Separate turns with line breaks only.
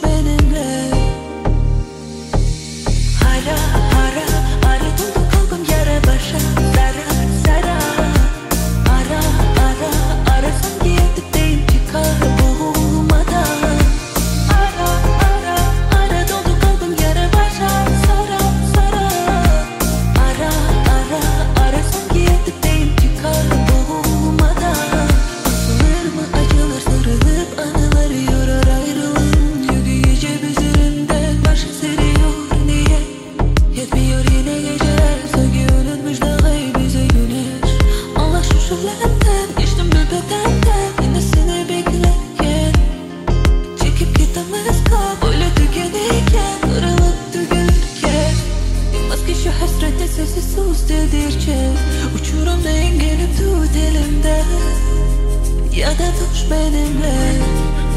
benimle. Hara hara ara doldu kalbim yara başa. Sara sara ara ara ara sanki yatıktayım çıkar boğulmadan. Ara ara ara doldu kalbim yara başa. Sara sara ara ara ara sanki yatıktayım çıkar boğulmadan. Asılır mı acılar sarılıp anıları yorar ayrılığın yükü gece üzerimde başa seriyor niye? Yetmiyor yine geceler sanki unutmuş daha iyi bize güneş. Allah şu şölenimden geçtim nöbetten yine seni beklerken. Çekip gitmez kal öyle tükenirken kırılıp dökülürken. Bilmez ki şu hasrette sessiz sus dedirce. Uçurumda engelip tut elimden ya da tuş benimle.